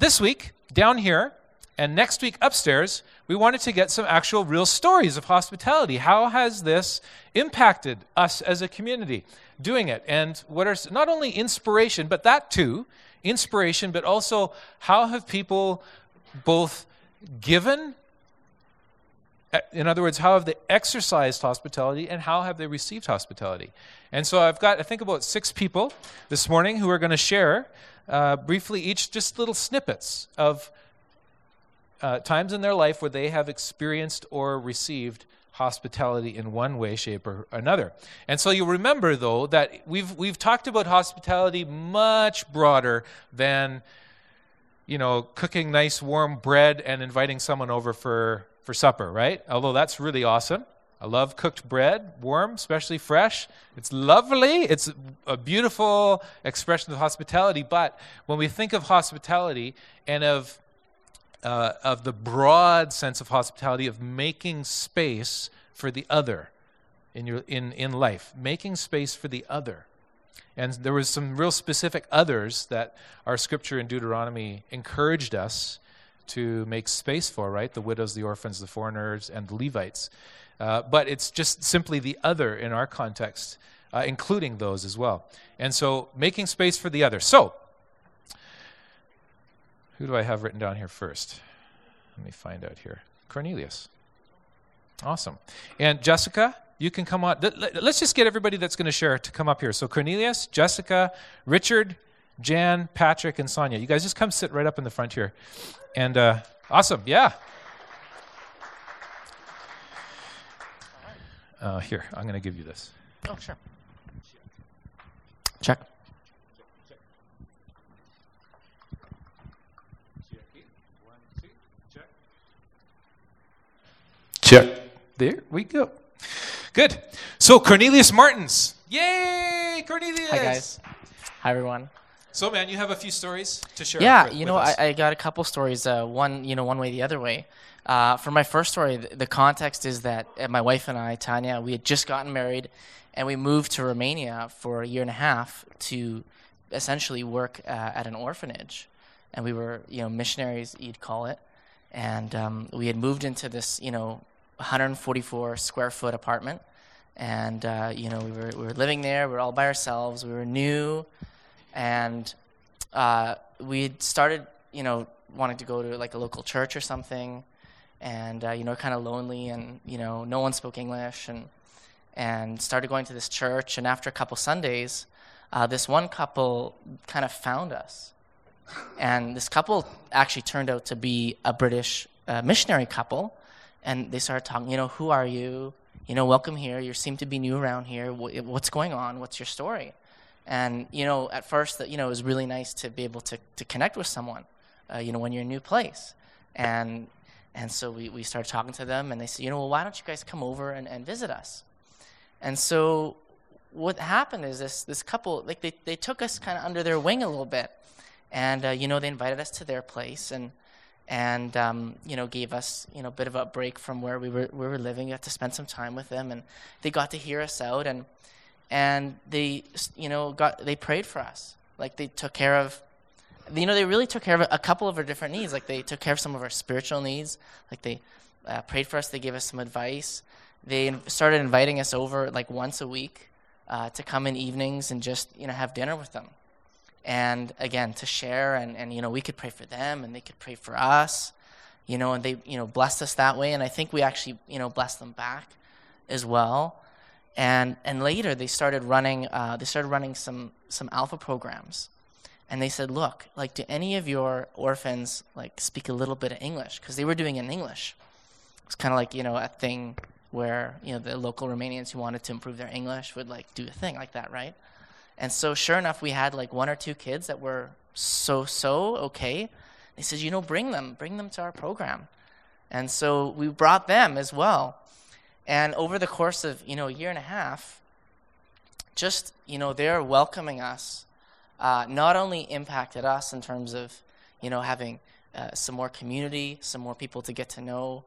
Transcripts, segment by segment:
this week, down here, and next week upstairs, we wanted to get some actual real stories of hospitality. How has this impacted us as a community doing it? And what are not only inspiration, but that too, inspiration, but also how have people both given, in other words, how have they exercised hospitality and how have they received hospitality? And so I've got, I think, about 6 people this morning who are going to share briefly each just little snippets of times in their life where they have experienced or received hospitality in one way, shape, or another. And so you'll remember, though, that we've talked about hospitality much broader than, cooking nice warm bread and inviting someone over for supper, right? Although that's really awesome. I love cooked bread, warm, especially fresh. It's lovely. It's a beautiful expression of hospitality. But when we think of hospitality and of the broad sense of hospitality, of making space for the other in life, making space for the other. And there was some real specific others that our scripture in Deuteronomy encouraged us to make space for, right? The widows, the orphans, the foreigners, and the Levites. But it's just simply the other in our context, including those as well. And so making space for the other. So, who do I have written down here first? Let me find out here. Cornelius. Awesome. And Jessica, you can come on. Let's just get everybody that's going to share to come up here. So Cornelius, Jessica, Richard, Jan, Patrick, and Sonia. You guys just come sit right up in the front here. And awesome. Yeah. Here, I'm going to give you this. Oh, sure. Check. Check. There we go. Good. So Cornelius Martins. Yay, Cornelius. Hi, guys. Hi, everyone. So, man, you have a few stories to share. Yeah, with us. I got a couple stories. One way, the other way. For my first story, the context is that my wife and I, Tanya, we had just gotten married, and we moved to Romania for a year and a half to essentially work at an orphanage. And we were, missionaries, you'd call it. And we had moved into this, 144 square foot apartment. And, we were living there. We were all by ourselves. We were new. And we had started, wanting to go to like a local church or something. And, kind of lonely and, no one spoke English and started going to this church. And after a couple Sundays, this one couple kind of found us. And this couple actually turned out to be a British missionary couple. And they started talking, who are you? Welcome here. You seem to be new around here. What's going on? What's your story? And, at first, it was really nice to be able to connect with someone, when you're in a new place. And so we started talking to them, and they said, why don't you guys come over and visit us? And so what happened is this couple, like they took us kind of under their wing a little bit. And, they invited us to their place and gave us, a bit of a break from where we were living. We got to spend some time with them, and they got to hear us out, and they, they prayed for us. Like they took care of, they really took care of a couple of our different needs. Like they took care of some of our spiritual needs. Like they prayed for us. They gave us some advice. They started inviting us over like once a week to come in evenings and just, have dinner with them. And again, to share and we could pray for them and they could pray for us, and they, blessed us that way. And I think we actually, blessed them back as well. And later they started running some alpha programs. And they said, look, like, do any of your orphans like speak a little bit of English? Because they were doing it in English. It's kind of like, a thing where, the local Romanians who wanted to improve their English would like do a thing like that, right? And so sure enough, we had like 1 or 2 kids that were so okay. They said, bring them to our program. And so we brought them as well. And over the course of, a year and a half, just, they're welcoming us, not only impacted us in terms of, having some more community, some more people to get to know.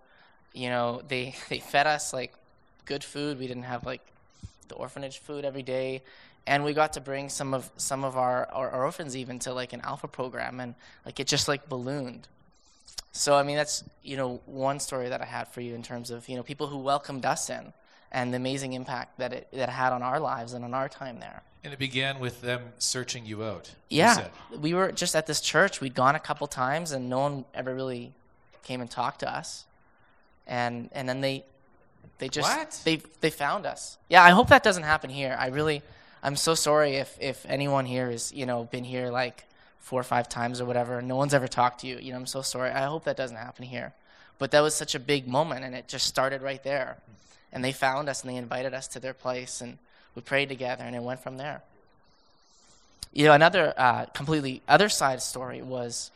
They fed us like good food. We didn't have like the orphanage food every day. And we got to bring some of our orphans even to like an Alpha program, and like it just like ballooned. So I mean, that's, you know, one story that I had for you in terms of, you know, people who welcomed us in and the amazing impact that it had on our lives and on our time there. And it began with them searching you out. Yeah, we were just at this church. We'd gone a couple times, and no one ever really came and talked to us. And then they just they found us. Yeah, I hope that doesn't happen here. I'm so sorry if anyone here has, you know, been here like 4 or 5 times or whatever, and no one's ever talked to you. You know, I'm so sorry. I hope that doesn't happen here. But that was such a big moment, and it just started right there. And they found us, and they invited us to their place, and we prayed together, and it went from there. You know, another completely other side story was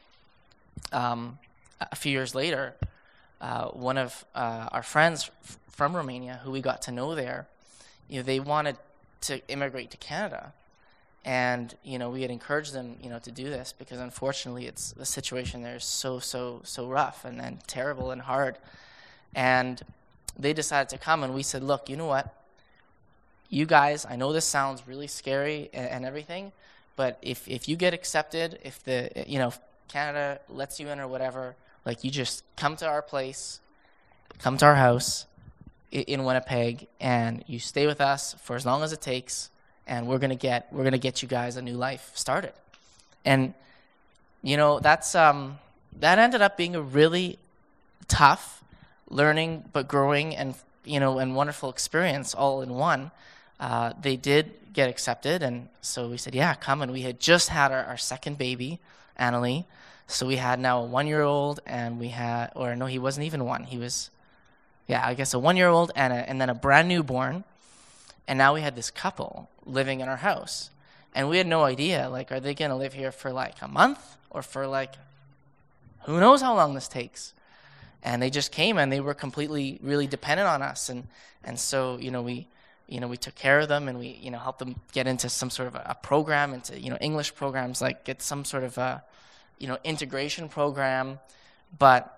a few years later, one of our friends from Romania who we got to know there, you know, they wanted to immigrate to Canada. And, you know, we had encouraged them, you know, to do this because unfortunately the situation there is so rough and terrible and hard. And they decided to come, and we said, look, you know what? You guys, I know this sounds really scary and everything, but if you get accepted, if Canada lets you in or whatever, like, you just come to our place, come to our house in Winnipeg, and you stay with us for as long as it takes, and we're gonna get you guys a new life started. And you know, that's that ended up being a really tough learning but growing and, you know, and wonderful experience all in one. They did get accepted, and so we said, yeah, come. And we had just had our second baby, Annalie. So we had now a 1-year-old, and he wasn't even one. He was, yeah, I guess a 1-year-old and then a brand newborn. And now we had this couple living in our house. And we had no idea, like, are they going to live here for like a month or for like, who knows how long this takes? And they just came, and they were completely really dependent on us. And so, you know, we took care of them, and we, you know, helped them get into some sort of a program, into, you know, English programs, like get some sort of a, you know, integration program. But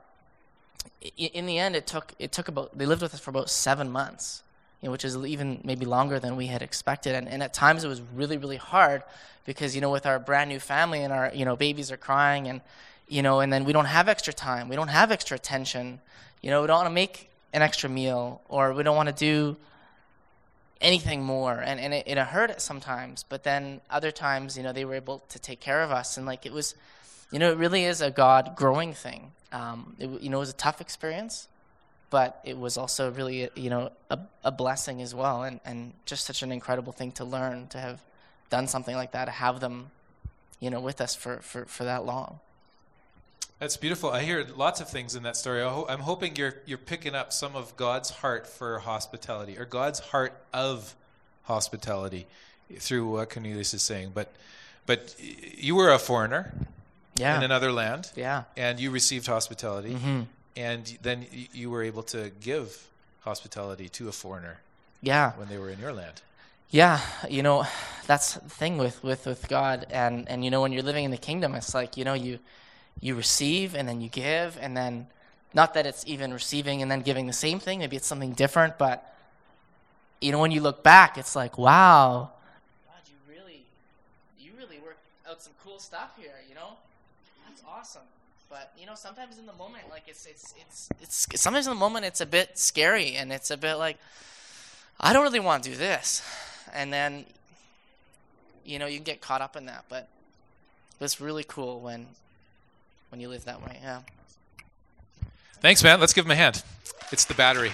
in the end, it took about, they lived with us for about 7 months, you know, which is even maybe longer than we had expected. And at times it was really, really hard because, you know, with our brand new family and our, you know, babies are crying, and, you know, and then we don't have extra time. We don't have extra attention. You know, we don't want to make an extra meal, or we don't want to do anything more. And it hurt sometimes. But then other times, you know, they were able to take care of us. And, like, it was, you know, it really is a God growing thing. It was a tough experience, but it was also really, you know, a blessing as well. And just such an incredible thing to learn, to have done something like that, to have them, you know, with us for that long. That's beautiful. I hear lots of things in that story. I'm hoping you're picking up some of God's heart for hospitality, or God's heart of hospitality, through what Cornelius is saying. But you were a foreigner, in another land, and you received hospitality, mm-hmm. and then you were able to give hospitality to a foreigner, when they were in your land. Yeah, you know, that's the thing with God, and you know, when you're living in the kingdom, it's like, you know, you receive, and then you give, and then, not that it's even receiving and then giving the same thing, maybe it's something different, but, you know, when you look back, it's like, wow, God, you really worked out some cool stuff here, you know? That's awesome. But, you know, sometimes in the moment, like, it's sometimes in the moment it's a bit scary, and it's a bit like, I don't really want to do this. And then, you know, you can get caught up in that, but it's really cool when you live that way. Yeah. Thanks, man. Let's give him a hand. It's the battery.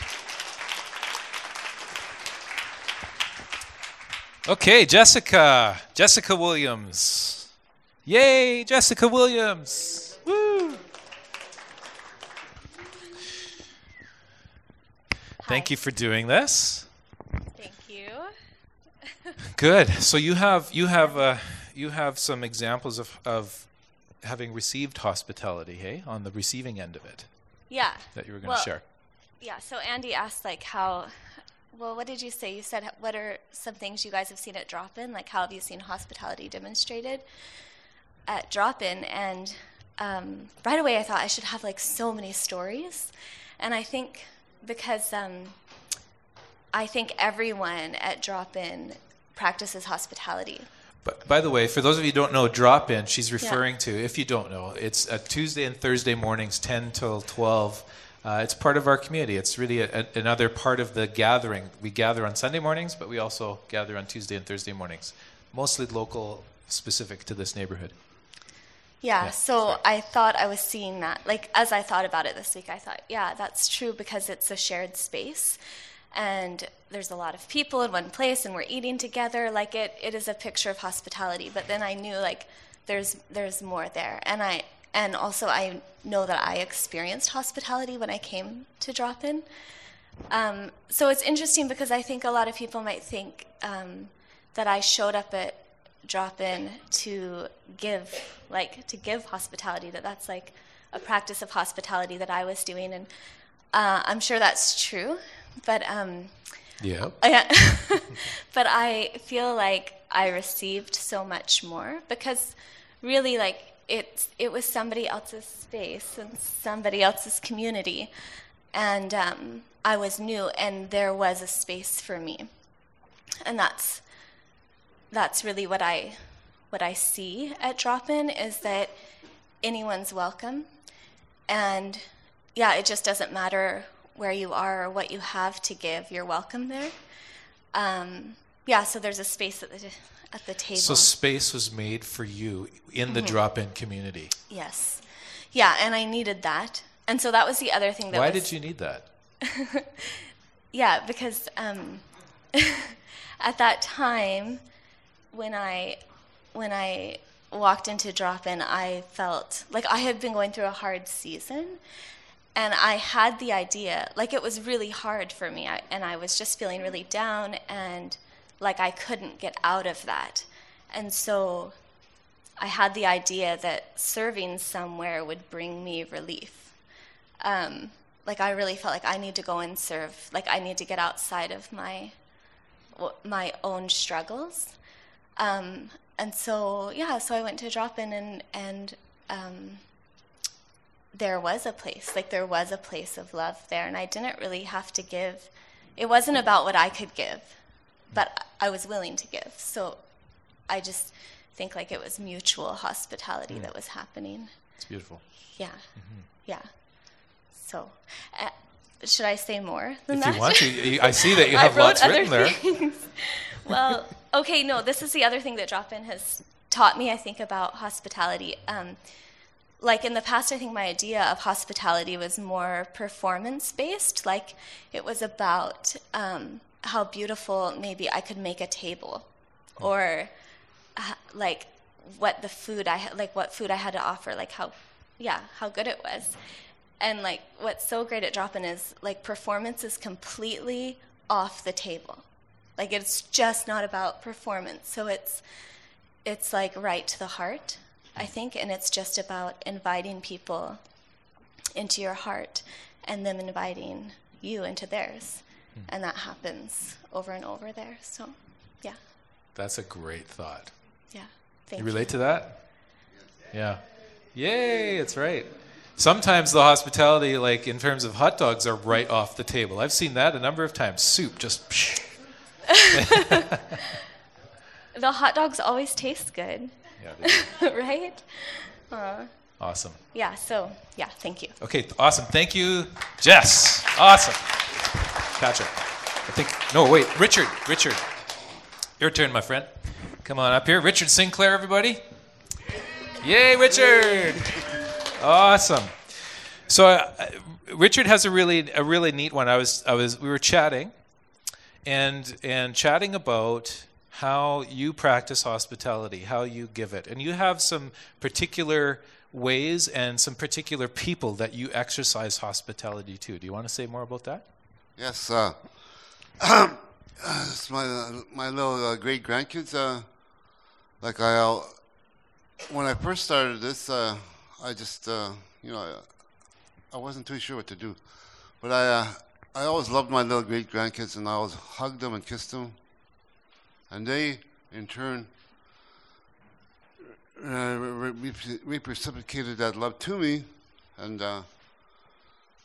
Okay, Jessica Williams. Yay, Jessica Williams. Woo. Thank you for doing this. Thank you. Good. So you have some examples of having received hospitality, hey, on the receiving end of it. Yeah. That you were going to share. Yeah, so Andy asked, like, what did you say? You said, what are some things you guys have seen at Drop-In? Like, how have you seen hospitality demonstrated at Drop-In? And right away I thought I should have, like, so many stories. And I think because I think everyone at Drop-In practices hospitality. But by the way, for those of you who don't know, drop-in, she's referring to, if you don't know, it's Tuesday and Thursday mornings, 10 till 12. It's part of our community. It's really another part of the gathering. We gather on Sunday mornings, but we also gather on Tuesday and Thursday mornings, mostly local, specific to this neighborhood. Yeah, so I thought I was seeing that. Like, as I thought about it this week, I thought, yeah, that's true because it's a shared space. And there's a lot of people in one place, and we're eating together. Like, it is a picture of hospitality. But then I knew, like, there's more there. And also I know that I experienced hospitality when I came to Drop-In. So it's interesting because I think a lot of people might think that I showed up at Drop-In to give hospitality, that's like a practice of hospitality that I was doing, and I'm sure that's true, but yeah. But I feel like I received so much more because really, like, it was somebody else's space and somebody else's community, and I was new, and there was a space for me, and that's really what I see at Drop-In, is that anyone's welcome. And yeah, it just doesn't matter where you are or what you have to give, you're welcome there. So there's a space at the table. So space was made for you in the Drop-In community. Yes. Yeah, and I needed that. And so that was the other thing that Why did you need that? Yeah, because at that time, when I walked into Drop-In, I felt like I had been going through a hard season, and I had the idea, like, it was really hard for me, and I was just feeling really down, and like I couldn't get out of that. And so I had the idea that serving somewhere would bring me relief. Like, I really felt like I need to go and serve, like I need to get outside of my own struggles. And so I went to Drop-In, and there was a place of love there, and I didn't really have to give. It wasn't about what I could give, but I was willing to give. So I just think like it was mutual hospitality that was happening. It's beautiful. Yeah. Mm-hmm. Yeah. So should I say more than that? If you want to. I see that you have lots written there. Well, okay, no, this is the other thing that Drop-In has taught me, I think, about hospitality. Like, in the past, I think my idea of hospitality was more performance-based. Like, it was about how beautiful maybe I could make a table, or like what food I had to offer, like how good it was. And like, what's so great at Drop-In is like performance is completely off the table. Like, it's just not about performance. So it's like right to the heart, I think, and it's just about inviting people into your heart and them inviting you into theirs. And that happens over and over there. So, yeah. That's a great thought. Yeah. Thank you. You relate to that? Yeah. Yay, that's right. Sometimes the hospitality, like in terms of hot dogs, are right off the table. I've seen that a number of times. Soup, just psh. The hot dogs always taste good. Yeah, they do. Right? Awesome. Yeah, so, yeah, thank you. Okay, awesome. Thank you, Jess. Awesome. Patrick. Richard. Your turn, my friend. Come on up here. Richard Sinclair, everybody. Yay, Richard. Awesome. So Richard has a really neat one. We were chatting and chatting about how you practice hospitality, how you give it. And you have some particular ways and some particular people that you exercise hospitality to. Do you want to say more about that? Yes. It's my little great grandkids. When I first started this, I just I wasn't too sure what to do, but I always loved my little great grandkids, and I always hugged them and kissed them, and they in turn reciprocated that love to me, and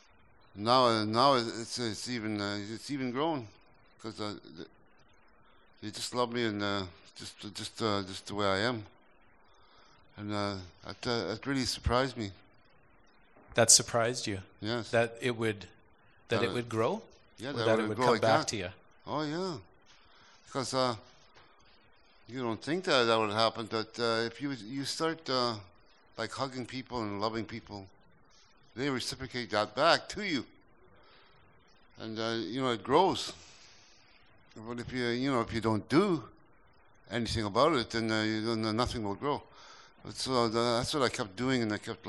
now it's even grown, because They just love me and just the way I am. And that really surprised me. That surprised you? Yes. That it would grow? Yeah, or that that it it would grow come like back that. to you? Oh, yeah. Because you don't think that would happen, but if you start like hugging people and loving people, they reciprocate that back to you. And, it grows. But if you don't do anything about it, then nothing will grow. But so that's what I kept doing, and I kept,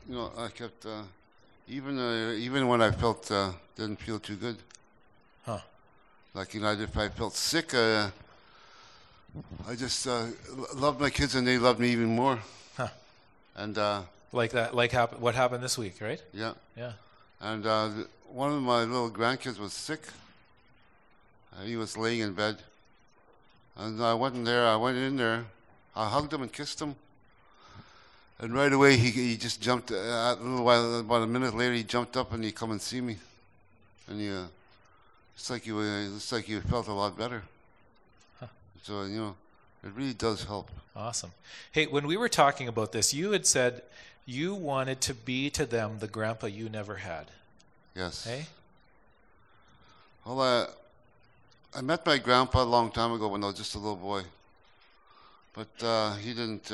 even when I felt didn't feel too good. Huh. Like if I felt sick, I just loved my kids, and they loved me even more. Huh. And Like that, what happened this week, right? yeah. Yeah. And one of my little grandkids was sick. He was laying in bed. And I went in there. I hugged him and kissed him. And right away, he just jumped. A little while, about a minute later, he jumped up and he come and see me. And it's like you felt a lot better. Huh. So, it really does help. Awesome. Hey, when we were talking about this, you had said you wanted to be to them the grandpa you never had. Yes. Hey? Well, I met my grandpa a long time ago when I was just a little boy. But he didn't,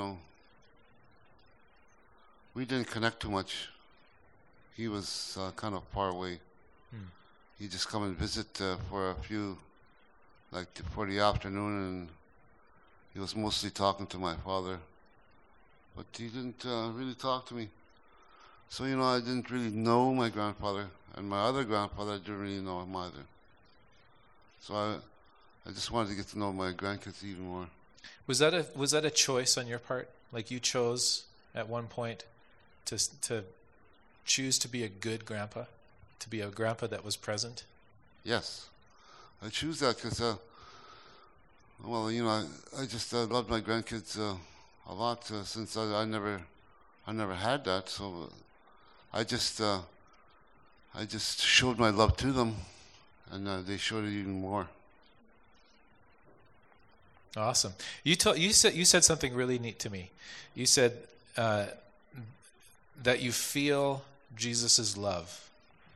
we didn't connect too much. He was kind of far away. He'd just come and visit for a few, for the afternoon, and he was mostly talking to my father. But he didn't really talk to me. So, I didn't really know my grandfather, and my other grandfather, I didn't really know him either. So I just wanted to get to know my grandkids even more. Was that a choice on your part? Like you chose at one point to choose to be a good grandpa, to be a grandpa that was present? Yes, I choose that because, I just loved my grandkids a lot since I never had that. So I just showed my love to them, and they showed it even more. Awesome. You said something really neat to me. You said that you feel Jesus' love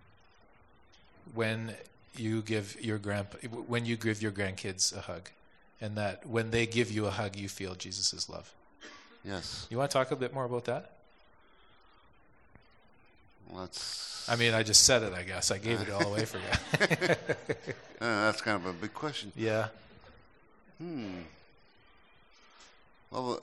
when you give your grandkids a hug, and that when they give you a hug, you feel Jesus' love. Yes. You want to talk a bit more about that? Well, I just said it, I guess. I gave it all away for you. That's kind of a big question. Yeah. Well,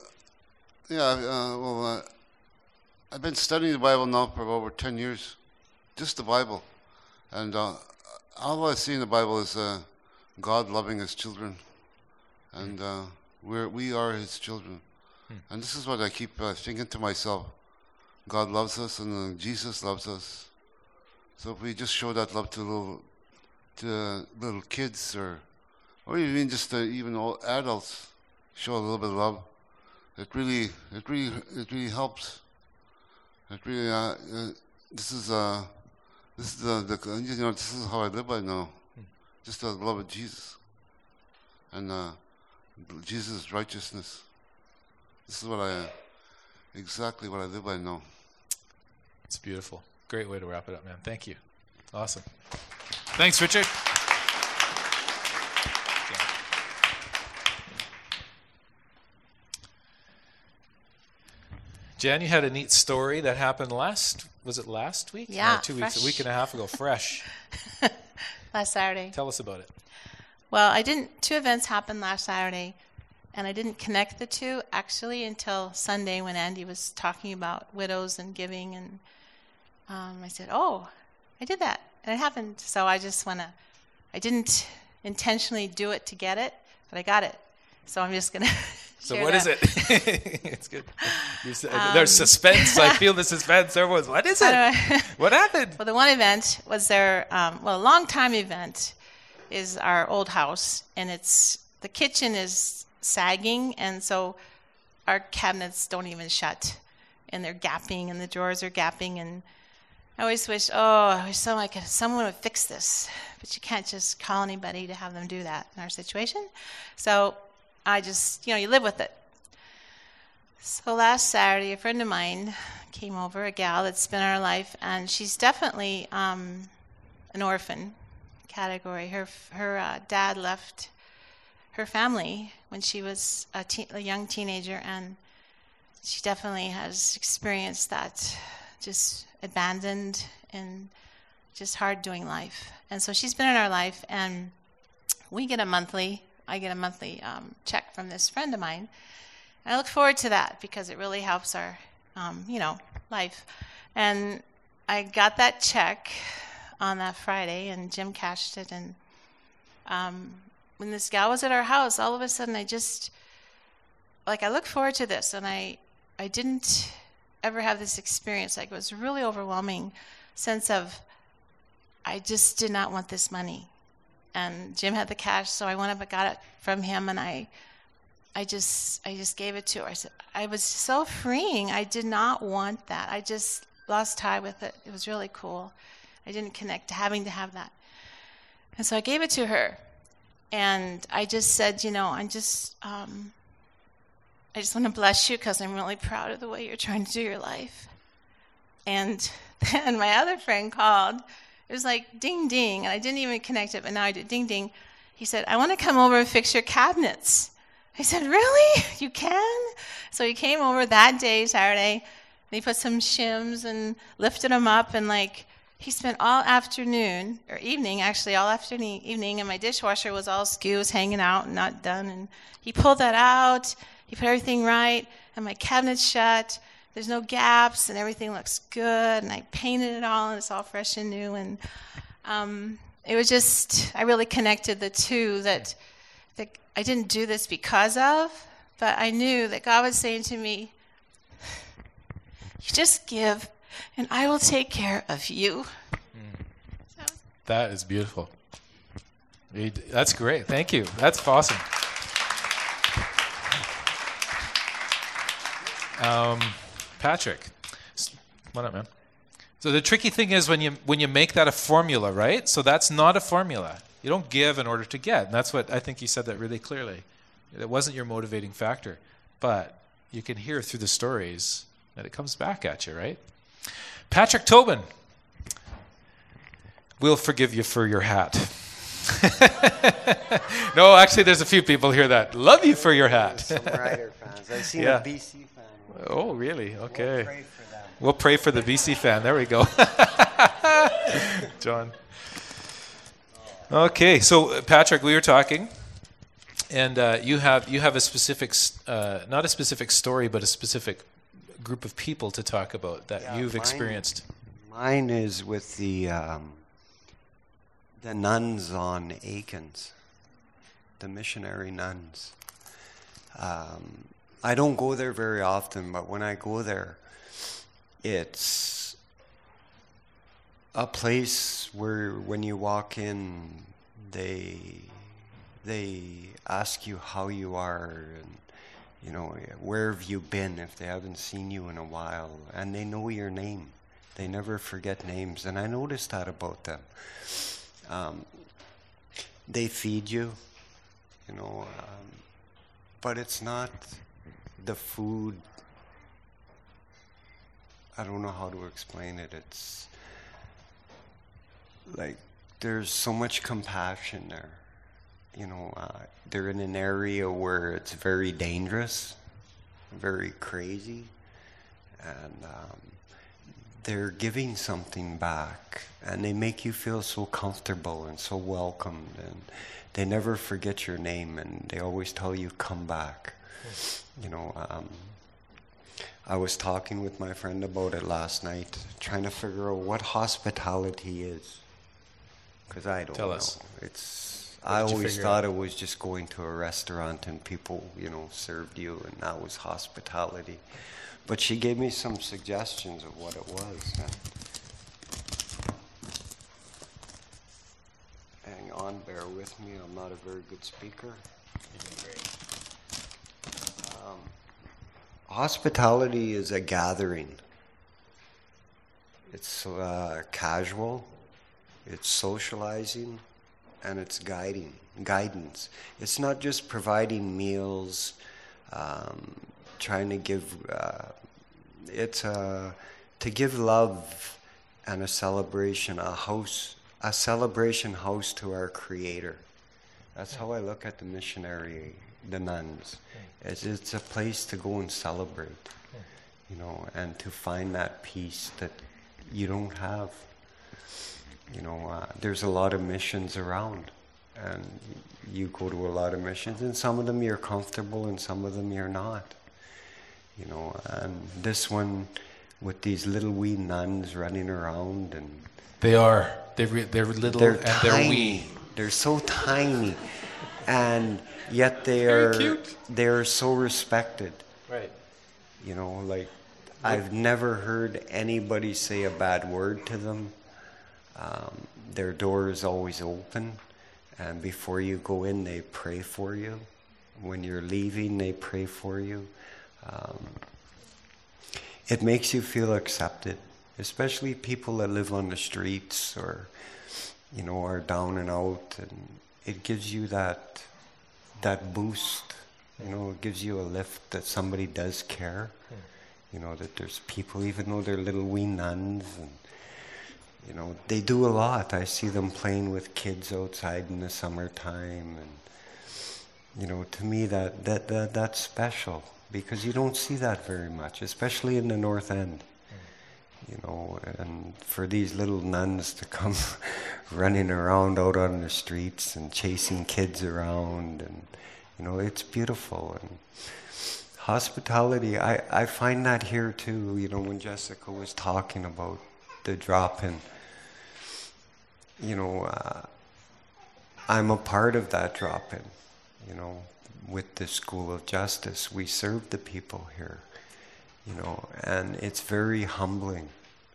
I've been studying the Bible now for over 10 years, just the Bible. And all I see in the Bible is God loving his children. And we are his children. And this is what I keep thinking to myself. God loves us, and Jesus loves us. So if we just show that love to little kids, or even just even old adults, show a little bit of love, it really helps. It really this is this is how I live by now. Just the love of Jesus and Jesus' righteousness. This is exactly what I live by now. It's beautiful. Great way to wrap it up, man. Thank you. Awesome. Thanks, Richard. Jan, you had a neat story that happened last week? Yeah, No, 2 weeks, a week and a half ago, fresh. Last Saturday. Tell us about it. Well, two events happened last Saturday, and I didn't connect the two actually until Sunday when Andy was talking about widows and giving, and I said, oh, I did that, and it happened. So I didn't intentionally do it to get it, but I got it. So I'm just going to So what is it? It's good. There's suspense. I feel the suspense. Everyone's, what is it? What happened? Well, the one event was a long-time event is our old house, and the kitchen is sagging, and so our cabinets don't even shut, and they're gapping, and the drawers are gapping, I always wish, I wish someone would fix this. But you can't just call anybody to have them do that in our situation. So I just, you live with it. So last Saturday, a friend of mine came over, a gal that's been in our life, and she's definitely an orphan category. Her dad left her family when she was a young teenager, and she definitely has experienced that, just abandoned and just hard doing life. And so she's been in our life, and I get a monthly check from this friend of mine. And I look forward to that because it really helps our, life. And I got that check on that Friday, and Jim cashed it. And when this gal was at our house, all of a sudden I look forward to this, and I didn't ever have this experience. Like, it was a really overwhelming sense of, I just did not want this money. And Jim had the cash, so I went up and got it from him, and I just gave it to her. I said, I was so freeing. I did not want that. I just lost tie with it. It was really cool. I didn't connect to having to have that. And so I gave it to her. And I just said, I just want to bless you because I'm really proud of the way you're trying to do your life. And then my other friend called. It was like ding, ding, and I didn't even connect it, but now I did ding, ding. He said, I want to come over and fix your cabinets. I said, really? You can? So he came over that day, Saturday, and he put some shims and lifted them up, and he spent all afternoon, or evening, actually, all afternoon, evening, and my dishwasher was all askew, was hanging out and not done, and he pulled that out, he put everything right, and my cabinet's shut. There's no gaps, and everything looks good, and I painted it all, and it's all fresh and new, and it was just, I really connected the two, that I didn't do this because of, but I knew that God was saying to me, you just give, and I will take care of you. That is beautiful. That's great. Thank you. That's awesome. Patrick, what up, man? So the tricky thing is when you make that a formula, right? So that's not a formula. You don't give in order to get. And that's what I think you said that really clearly. It wasn't your motivating factor. But you can hear through the stories that it comes back at you, right? Patrick Tobin, we'll forgive you for your hat. No, actually, there's a few people here that love you for your hat. Some Rider fans. I've seen a BC fan. Oh, really? Okay. We'll pray for them. We'll pray for the BC fan. There we go. John. Okay, so Patrick, we were talking, and you have a specific, not a specific story, but a specific group of people to talk about that you've experienced. Mine is with the nuns on Aikens, the missionary nuns. I don't go there very often, but when I go there, it's a place where when you walk in, they ask you how you are, and where have you been if they haven't seen you in a while, and they know your name. They never forget names, and I noticed that about them. They feed you, but it's not the food. I don't know how to explain it. It's like there's so much compassion there. They're in an area where it's very dangerous, very crazy, and they're giving something back, and they make you feel so comfortable and so welcomed, and they never forget your name, and they always tell you, come back. I was talking with my friend about it last night, trying to figure out what hospitality is, because I don't know. Tell us. I always thought it was just going to a restaurant and people, served you, and that was hospitality. But she gave me some suggestions of what it was. Hang on, bear with me. I'm not a very good speaker. Hospitality is a gathering. It's casual, it's socializing, and it's guidance. It's not just providing meals, trying to give, it's to give love and a celebration house to our Creator. That's how I look at the missionary, the nuns. It's a place to go and celebrate, you know, and to find that peace that you don't have. You know, there's a lot of missions around, and you go to a lot of missions, and some of them you're comfortable, and some of them you're not. You know, and this one with these little wee nuns running around, and They're little they're and tiny. they're wee. They're so tiny, and yet they're so respected. Right. You know, like I've never heard anybody say a bad word to them. Their door is always open, and before you go in, they pray for you. When you're leaving, they pray for you. It makes you feel accepted, especially people that live on the streets or, you know, are down and out, and it gives you that boost. You know, it gives you a lift that somebody does care. You know, that there's people, even though they're little wee nuns, and you know, they do a lot. I see them playing with kids outside in the summertime, and you know, to me that's special, because you don't see that very much, especially in the North End. You know, and for these little nuns to come running around out on the streets and chasing kids around, and you know, it's beautiful. And hospitality, I find that here too. You know, when Jessica was talking about the drop-in, you know, I'm a part of that drop-in. You know, with the School of Justice, we serve the people here. You know, and it's very humbling.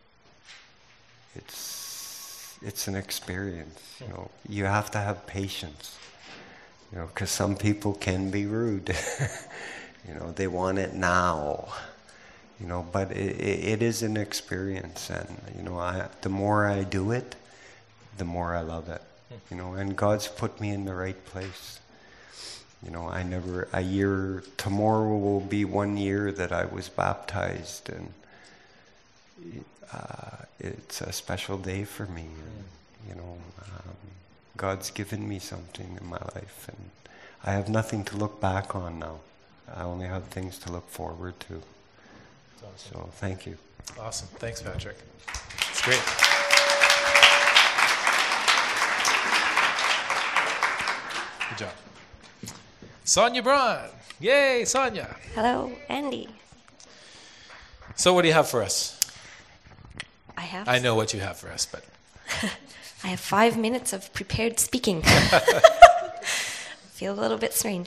It's an experience. You know, you have to have patience. You know, because some people can be rude. You know, they want it now. You know, but it is an experience, and you know, the more I do it, the more I love it. You know, and God's put me in the right place. You know, tomorrow will be 1 year that I was baptized, and it's a special day for me. And, you know, God's given me something in my life, and I have nothing to look back on now. I only have things to look forward to. Awesome. So thank you. Awesome. Thanks, Patrick. It's great. Good job. Sonia Braun. Yay, Sonia. Hello, Andy. So what do you have for us? I know what you have for us, but... I have 5 minutes of prepared speaking. Feel a little bit strange.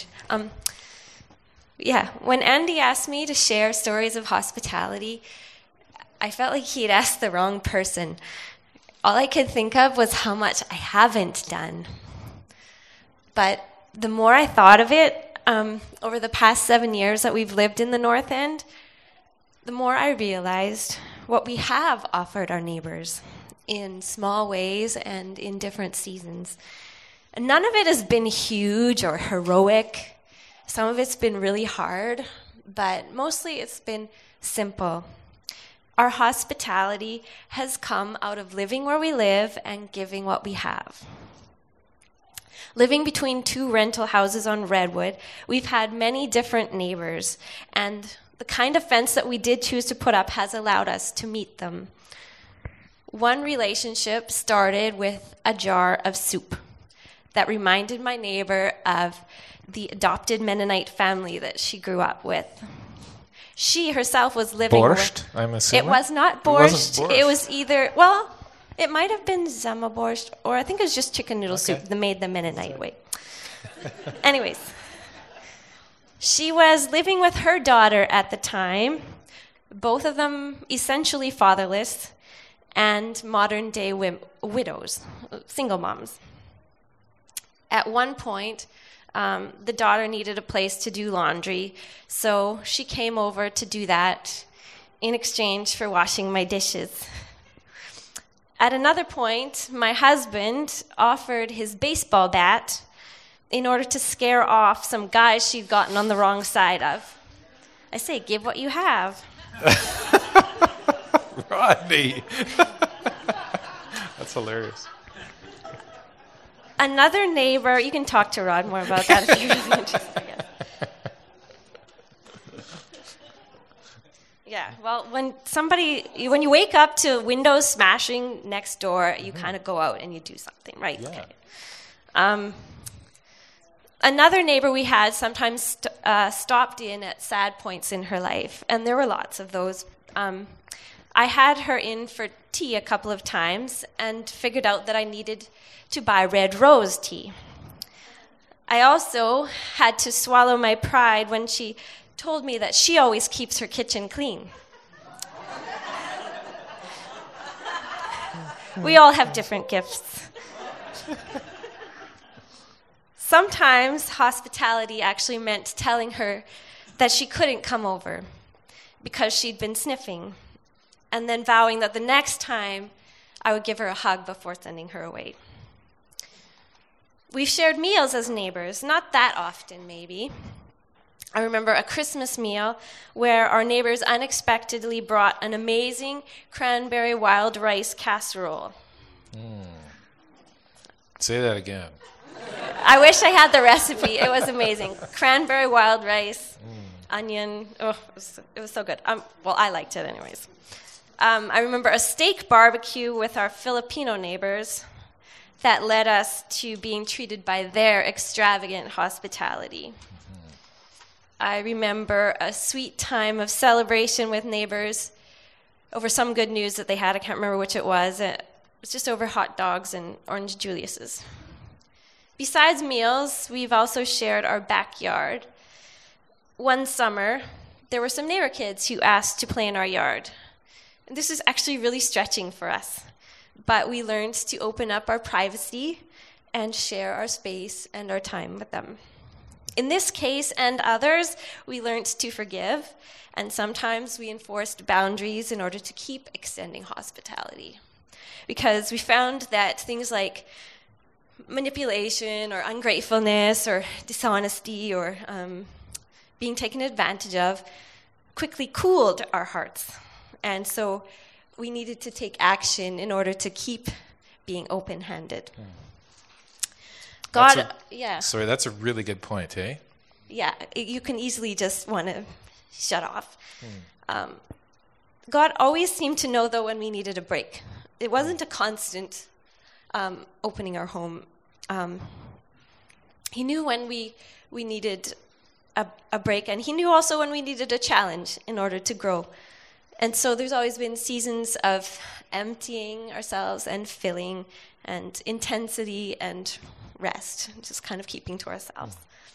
Yeah, when Andy asked me to share stories of hospitality, I felt like he'd asked the wrong person. All I could think of was how much I haven't done. But the more I thought of it, over the past 7 years that we've lived in the North End, the more I realized what we have offered our neighbors in small ways and in different seasons. And none of it has been huge or heroic. Some of it's been really hard, but mostly it's been simple. Our hospitality has come out of living where we live and giving what we have. Living between 2 rental houses on Redwood, we've had many different neighbors, and the kind of fence that we did choose to put up has allowed us to meet them. One relationship started with a jar of soup that reminded my neighbor of the adopted Mennonite family that she grew up with. She herself was living Borscht, I'm assuming? It was not borscht. It was either, well, it might have been zama borscht, or I think it was just chicken noodle soup that made the Mennonite way. Anyways, she was living with her daughter at the time, both of them essentially fatherless and modern-day widows, single moms. At one point, the daughter needed a place to do laundry, so she came over to do that in exchange for washing my dishes. At another point, my husband offered his baseball bat in order to scare off some guys she'd gotten on the wrong side of. I say, give what you have. Rodney. That's hilarious. Another neighbor, you can talk to Rod more about that if you're really interested. Yeah, well, when you wake up to windows smashing next door, you kind of go out and you do something, right? Yeah. Okay. Another neighbor we had sometimes stopped in at sad points in her life, and there were lots of those. I had her in for tea a couple of times and figured out that I needed to buy red rose tea. I also had to swallow my pride when she told me that she always keeps her kitchen clean. We all have different gifts. Sometimes hospitality actually meant telling her that she couldn't come over because she'd been sniffing, and then vowing that the next time I would give her a hug before sending her away. We've shared meals as neighbors, not that often maybe. I remember a Christmas meal where our neighbors unexpectedly brought an amazing cranberry wild rice casserole. Say that again. I wish I had the recipe. It was amazing. Cranberry wild rice, onion. Oh, it was so good. Well, I liked it anyways. I remember a steak barbecue with our Filipino neighbors that led us to being treated by their extravagant hospitality. I remember a sweet time of celebration with neighbors over some good news that they had. I can't remember which it was. It was just over hot dogs and orange Julius's. Besides meals, we've also shared our backyard. One summer, there were some neighbor kids who asked to play in our yard. And this is actually really stretching for us, but we learned to open up our privacy and share our space and our time with them. In this case and others, we learned to forgive, and sometimes we enforced boundaries in order to keep extending hospitality. Because we found that things like manipulation or ungratefulness or dishonesty or being taken advantage of quickly cooled our hearts. And so we needed to take action in order to keep being open-handed. God, Sorry, that's a really good point, eh? Yeah, you can easily just want to shut off. God always seemed to know, though, when we needed a break. It wasn't a constant opening our home. He knew when we needed a break, and he knew also when we needed a challenge in order to grow. And so there's always been seasons of emptying ourselves and filling and intensity and rest, just kind of keeping to ourselves.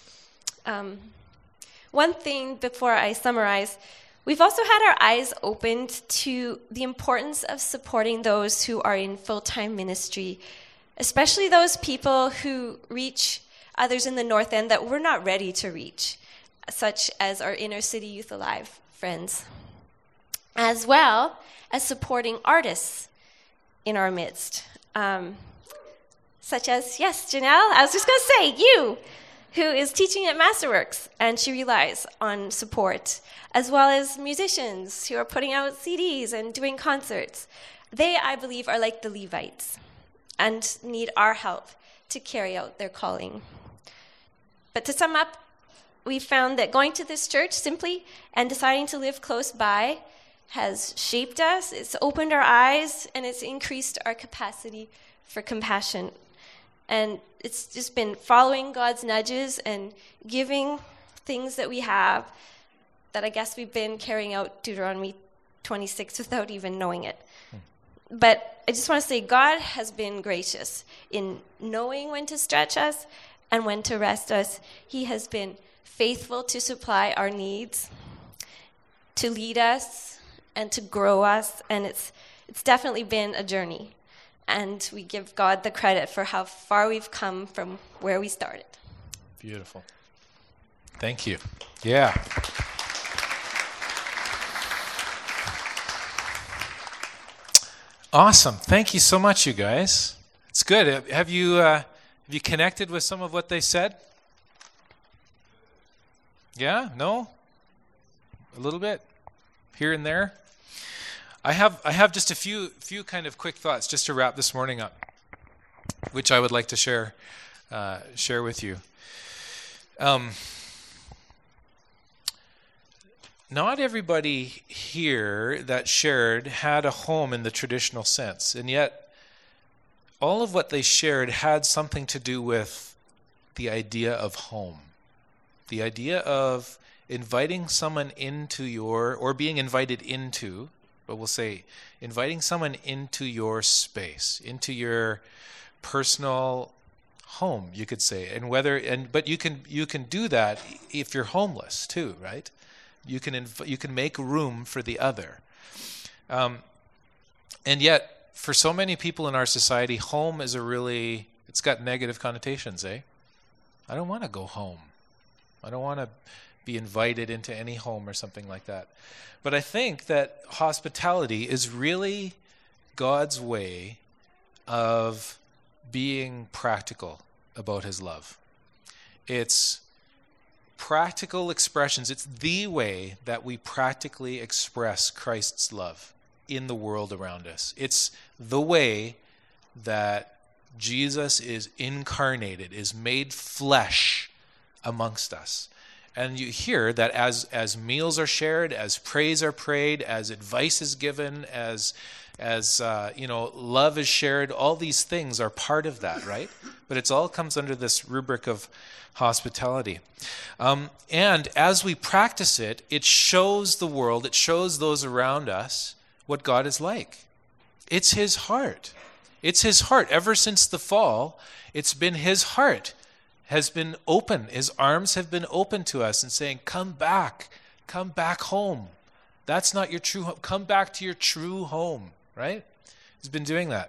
One thing before I summarize, we've also had our eyes opened to the importance of supporting those who are in full-time ministry, especially those people who reach others in the North End that we're not ready to reach, such as our Inner City Youth Alive friends, as well as supporting artists in our midst, such as, yes, Janelle, I was just going to say, you, who is teaching at Masterworks, and she relies on support, as well as musicians who are putting out CDs and doing concerts. They, I believe, are like the Levites and need our help to carry out their calling. But to sum up, we found that going to this church simply and deciding to live close by has shaped us, it's opened our eyes, and it's increased our capacity for compassion. And it's just been following God's nudges and giving things that we have that I guess we've been carrying out Deuteronomy 26 without even knowing it. But I just want to say God has been gracious in knowing when to stretch us and when to rest us. He has been faithful to supply our needs, to lead us, and to grow us. And it's definitely been a journey. And we give God the credit for how far we've come from where we started. Beautiful. Thank you. Yeah. Awesome. Thank you so much, you guys. It's good. Have you connected with some of what they said? Yeah? No? A little bit? Here and there? I have just a few kind of quick thoughts just to wrap this morning up, which I would like to share with you. Not everybody here that shared had a home in the traditional sense, and yet all of what they shared had something to do with the idea of home, the idea of inviting someone into or being invited into, but we'll say inviting someone into your space, into your personal home, you could say. But you can do that if you're homeless too, right? You can make room for the other. And yet, for so many people in our society, home is it's got negative connotations, eh? I don't want to go home. I don't want to be invited into any home or something like that. But I think that hospitality is really God's way of being practical about his love. It's practical expressions. It's the way that we practically express Christ's love in the world around us. It's the way that Jesus is incarnated, is made flesh amongst us. And you hear that as meals are shared, as praise are prayed, as advice is given, as love is shared, all these things are part of that, right? But it all comes under this rubric of hospitality. And as we practice it, it shows the world, it shows those around us what God is like. It's his heart. It's his heart. Ever since the fall, it's been his heart has been open. His arms have been open to us and saying, come back home. That's not your true home. Come back to your true home, right? He's been doing that.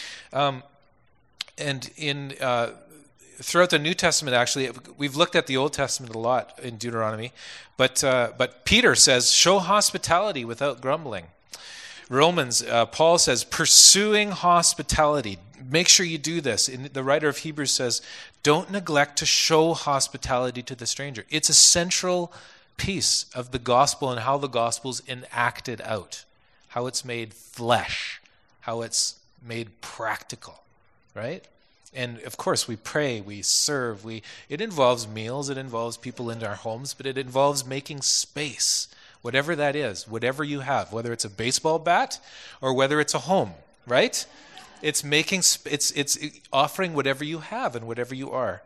And in throughout the New Testament, actually, we've looked at the Old Testament a lot in Deuteronomy, but Peter says, show hospitality without grumbling. Romans, Paul says, pursuing hospitality. Make sure you do this. And the writer of Hebrews says, don't neglect to show hospitality to the stranger. It's a central piece of the gospel and how the gospel's enacted out, how it's made flesh, how it's made practical, right? And of course, we pray, we serve, it involves meals, it involves people in our homes, but it involves making space, whatever that is, whatever you have, whether it's a baseball bat or whether it's a home, right? It's offering whatever you have and whatever you are.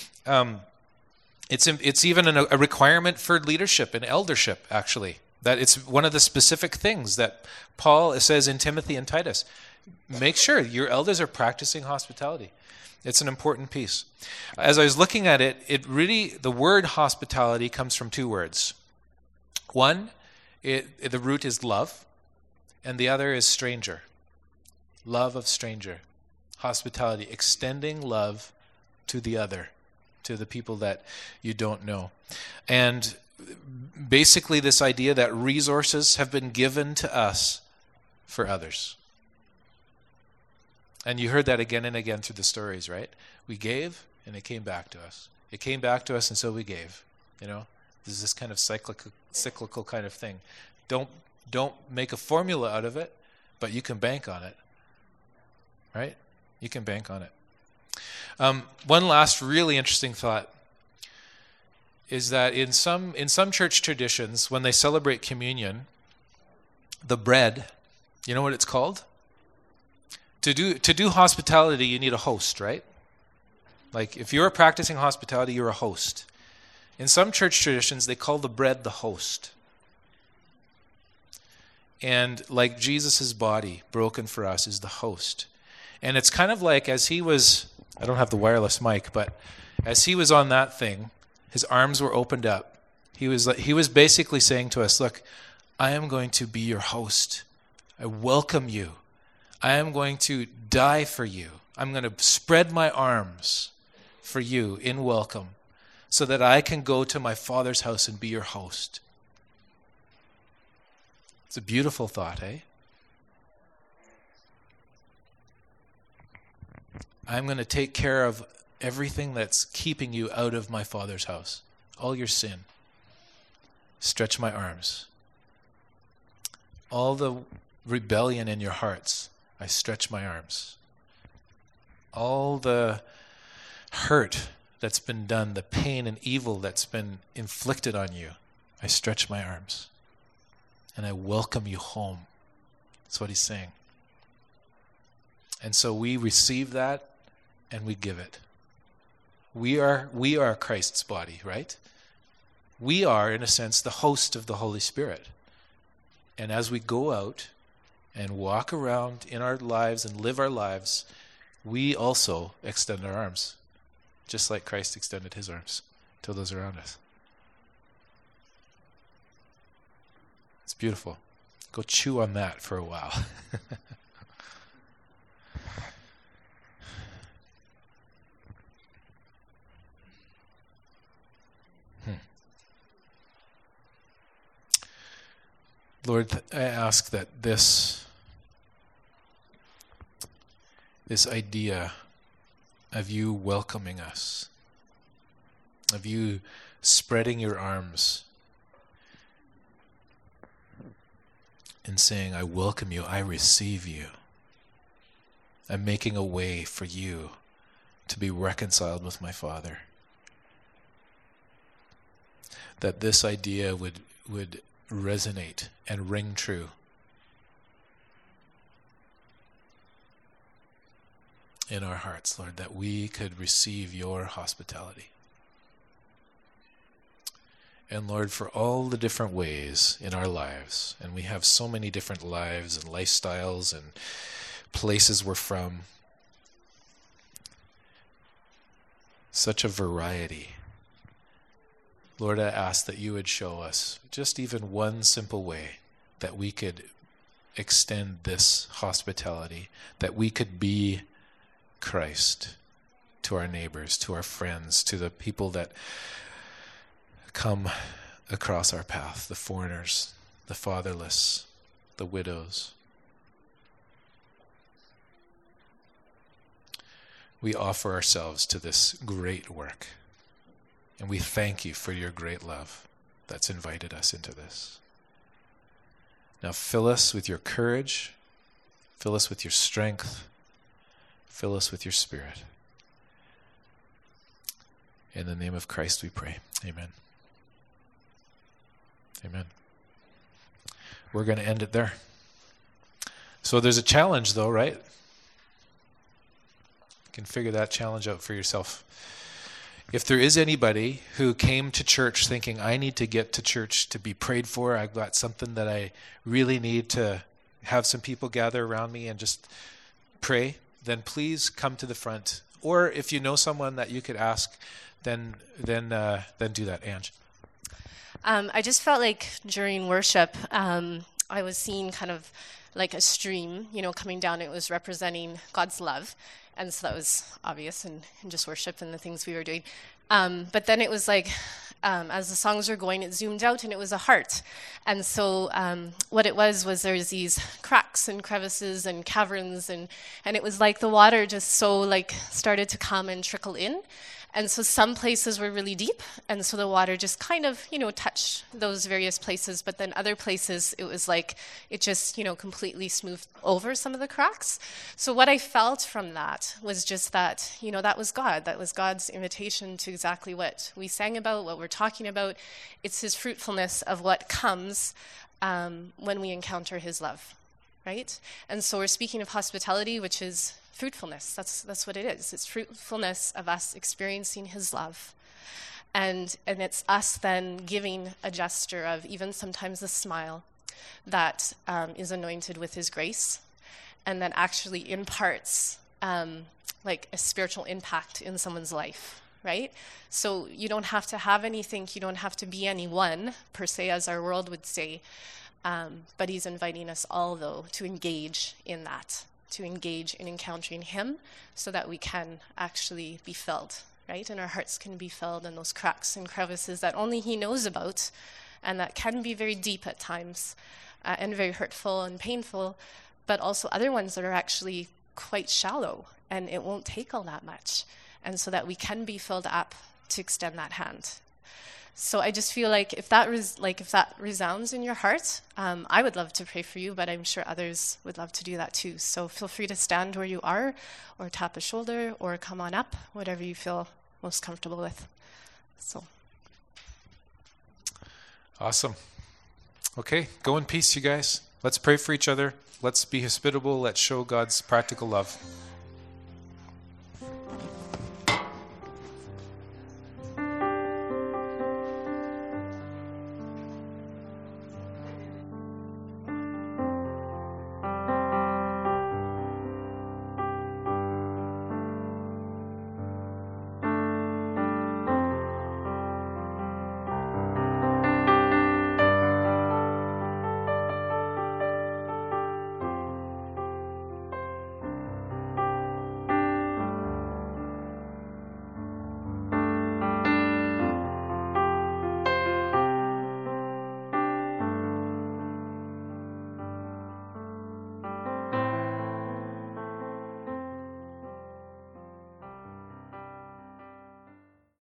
It's even a requirement for leadership and eldership, actually. That it's one of the specific things that Paul says in Timothy and Titus. Make sure your elders are practicing hospitality. It's an important piece. As I was looking at it, the word hospitality comes from two words. One, the root is love, and the other is stranger. Love of stranger. Hospitality, extending love to the other, to the people that you don't know. And basically this idea that resources have been given to us for others. And you heard that again and again through the stories, right? We gave, and it came back to us. It came back to us, and so we gave. There's this kind of cyclical kind of thing. Don't make a formula out of it, but you can bank on it, right? You can bank on it. One last really interesting thought is that in some church traditions, when they celebrate communion, the bread, you know what it's called? To do hospitality, you need a host, right? Like if you're practicing hospitality, you're a host. In some church traditions, they call the bread the host. And like Jesus' body broken for us is the host. And it's kind of like as he was, I don't have the wireless mic, but as he was on that thing, his arms were opened up. He was basically saying to us, look, I am going to be your host. I welcome you. I am going to die for you. I'm going to spread my arms for you in welcome so that I can go to my Father's house and be your host. It's a beautiful thought, eh? I'm going to take care of everything that's keeping you out of my Father's house, all your sin. Stretch my arms. All the rebellion in your hearts, I stretch my arms. All the hurt that's been done, the pain and evil that's been inflicted on you, I stretch my arms. And I welcome you home. That's what he's saying. And so we receive that and we give it. We are Christ's body, right? We are, in a sense, the host of the Holy Spirit. And as we go out and walk around in our lives and live our lives, we also extend our arms, just like Christ extended his arms to those around us. It's beautiful. Go chew on that for a while. Lord, I ask that this idea of you welcoming us, of you spreading your arms and saying, I welcome you, I receive you. I'm making a way for you to be reconciled with my Father. That this idea would resonate and ring true in our hearts, Lord, that we could receive your hospitality. And Lord, for all the different ways in our lives, and we have so many different lives and lifestyles and places we're from, such a variety. Lord, I ask that you would show us just even one simple way that we could extend this hospitality, that we could be Christ to our neighbors, to our friends, to the people that come across our path, the foreigners, the fatherless, the widows. We offer ourselves to this great work. And we thank you for your great love that's invited us into this. Now fill us with your courage, fill us with your strength, fill us with your Spirit. In the name of Christ we pray. Amen. Amen. We're going to end it there. So there's a challenge though, right? You can figure that challenge out for yourself. If there is anybody who came to church thinking, I need to get to church to be prayed for, I've got something that I really need to have some people gather around me and just pray, then please come to the front. Or if you know someone that you could ask, then do that, Ange. I just felt like during worship, I was seeing kind of like a stream, coming down. It was representing God's love. And so that was obvious in just worship and the things we were doing. But then it was like, as the songs were going, it zoomed out and it was a heart. And so what it was there's these cracks and crevices and caverns. And it was like the water just so like started to come and trickle in. And so some places were really deep, and so the water just kind of, touched those various places. But then other places, it was like it just, completely smoothed over some of the cracks. So what I felt from that was just that, that was God. That was God's invitation to exactly what we sang about, what we're talking about. It's his fruitfulness of what comes when we encounter his love, right? And so we're speaking of hospitality, which is fruitfulness. That's what it is. It's fruitfulness of us experiencing his love. And it's us then giving a gesture of even sometimes a smile that is anointed with his grace and that actually imparts like a spiritual impact in someone's life, right? So you don't have to have anything. You don't have to be anyone, per se, as our world would say. But he's inviting us all, though, to engage in that, to engage in encountering him so that we can actually be filled, right? And our hearts can be filled in those cracks and crevices that only he knows about and that can be very deep at times and very hurtful and painful, but also other ones that are actually quite shallow and it won't take all that much, and so that we can be filled up to extend that hand. So I just feel like if that resounds in your heart, I would love to pray for you, but I'm sure others would love to do that too. So feel free to stand where you are, or tap a shoulder, or come on up, whatever you feel most comfortable with. So. Awesome. Okay, go in peace, you guys. Let's pray for each other. Let's be hospitable. Let's show God's practical love.